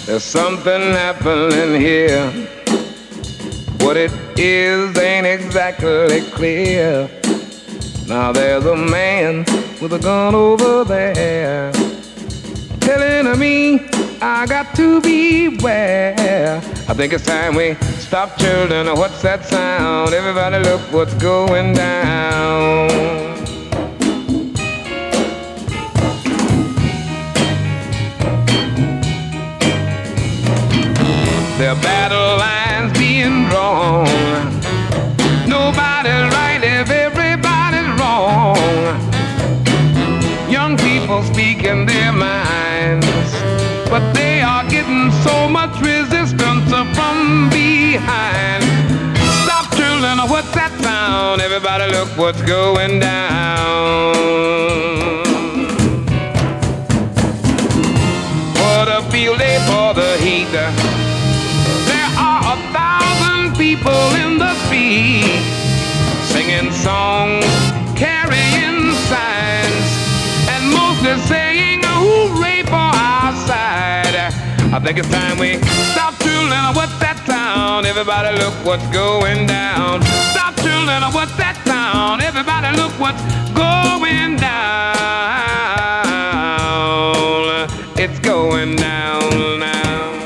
There's something happening here. What it is ain't exactly clear. Now there's a man with a gun over there telling me I got to beware. I think it's time we stop, children. What's that sound? Everybody look what's going down. There are battle lines being drawn. Nobody's right if everybody's wrong. Young people speaking their minds, but they are getting so much resistance from behind. Stop, children, what's that sound? Everybody look what's going down. What a field day for the heat. There are 1,000 people in the street singing songs, carrying signs, and mostly saying hooray for our side. I think it's time we stop, children. What's that sound? Everybody look what's going down. Stop, children. What's that sound? Everybody look what's going down. It's going down now.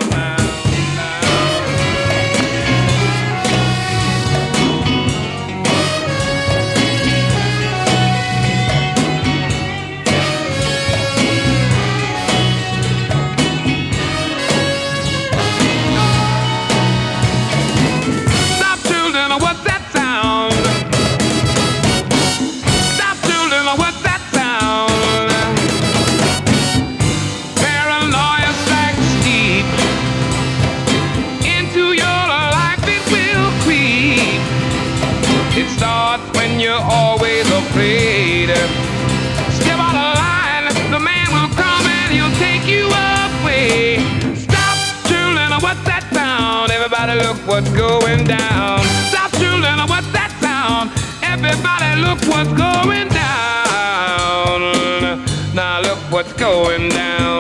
You're always afraid. Step out of line, the man will come and he'll take you away. Stop, children, what's that sound? Everybody look what's going down. Stop, children, what's that sound? Everybody look what's going down. Now look what's going down.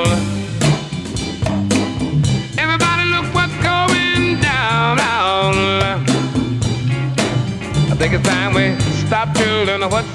Everybody look what's going down. I think it's time we stop, children. What's